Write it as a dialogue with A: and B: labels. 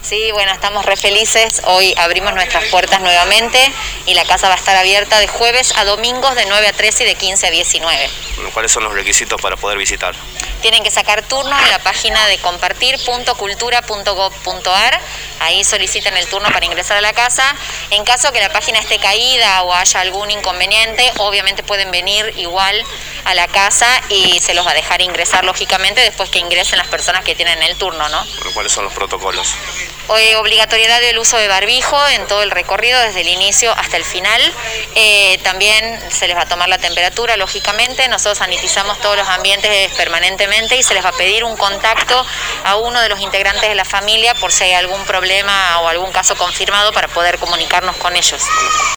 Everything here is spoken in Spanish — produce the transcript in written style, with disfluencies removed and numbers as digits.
A: Sí, bueno, estamos re felices. Hoy abrimos nuestras puertas nuevamente y la casa va a estar abierta de jueves a domingos de 9 a 13 y de 15 a 19.
B: Bueno, ¿cuáles son los requisitos para poder visitar?
A: Tienen que sacar turno en la página de compartir.cultura.gov.ar. Ahí solicitan el turno para ingresar a la casa. En caso que la página esté caída o haya algún inconveniente, obviamente pueden venir igual a la casa y se los va a dejar ingresar lógicamente después que ingresen las personas que tienen el turno, ¿no?
B: Bueno, ¿cuáles son los protocolos?
A: Obligatoriedad del uso de barbijo en todo el recorrido, desde el inicio hasta el final. También se les va a tomar la temperatura, lógicamente. Nosotros sanitizamos todos los ambientes permanentemente y se les va a pedir un contacto a uno de los integrantes de la familia por si hay algún problema o algún caso confirmado para poder comunicarnos con ellos.